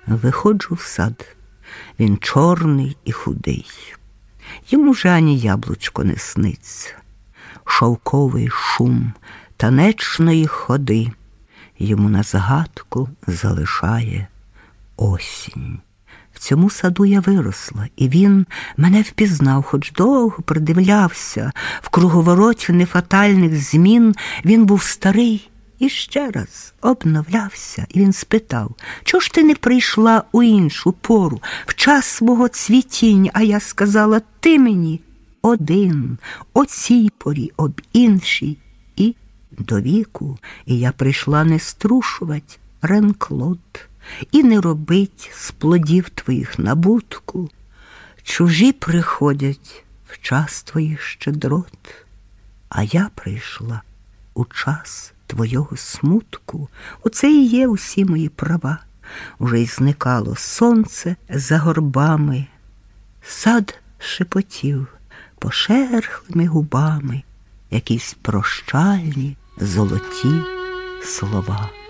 Виходжу в сад. Він чорний і худий. Йому вже ані яблучко не сниться. Шовковий шум танечної ходи йому на згадку залишає осінь. В цьому саду я виросла, і він мене впізнав, хоч довго придивлявся. В круговороті нефатальних змін він був старий і ще раз обновлявся. І він спитав: чого ж ти не прийшла у іншу пору, в час мого цвітіння? А я сказала: ти мені один, о цій порі, об іншій і до віку. І я прийшла не струшувати Ренклод і не робить з плодів твоїх набутку. Чужі приходять в час твоїх щедрот, а я прийшла у час твого смутку. Оце і є усі мої права. Уже й зникало сонце за горбами. Сад шепотів пошерхлими губами якісь прощальні золоті слова.